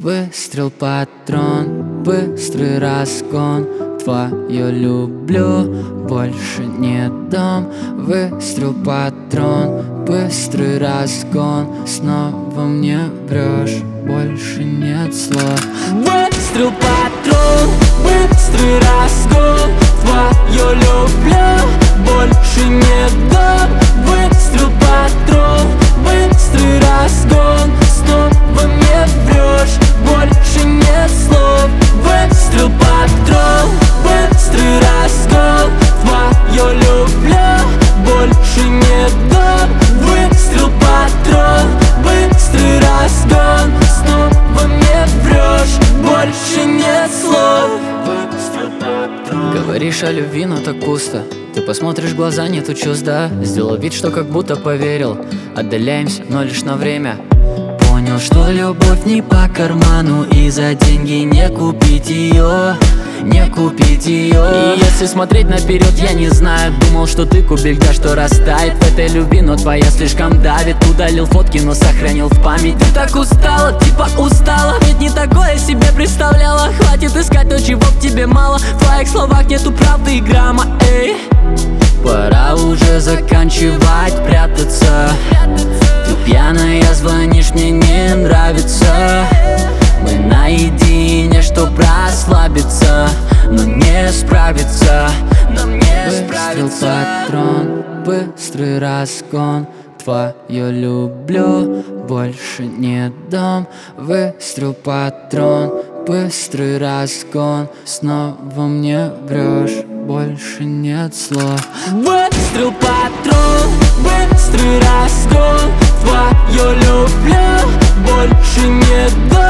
Выстрел, патрон, быстрый разгон. Твое люблю, больше не дам. Выстрел, патрон, быстрый разгон. Снова мне врешь, больше нет слов. Выстрел, патрон, быстрый разгон. Твое люблю, больше не дам. Выстрел, патрон, быстрый разгон. Снова мне врешь, больше нет слов. Выстрел, патрон, быстрый разгон. Твое люблю, больше не дам. Выстрел, патрон, быстрый разгон. Снова мне врешь, больше нет слов. Говоришь о любви, но так пусто. Ты посмотришь в глаза, нету чувств, да? Сделал вид, что как будто поверил. Отдаляемся, но лишь на время. Понял, что любовь не по карману, и за деньги не купить ее, не купить ее. И если смотреть наперед, я не знаю. Думал, что ты кубик, да что растает в этой любви, но твоя слишком давит. Удалил фотки, но сохранил в память. Ты так устала, типа устала, ведь не такое себе представляла. Хватит искать то, чего в тебе мало. В твоих словах нету правды и грамма, эй. Пора уже заканчивать прятаться. Ты пьяная, звонишь, мне не нравится. Мы наедине, чтоб расслабиться, но не справиться, нам не справиться. Патрон, быстрый разгон. Твое люблю, больше не дам. Выстрел, патрон, быстрый разгон. Снова мне врешь, больше нет слов. Выстрел, патрон, быстрый разгон. Твое люблю, больше не дам.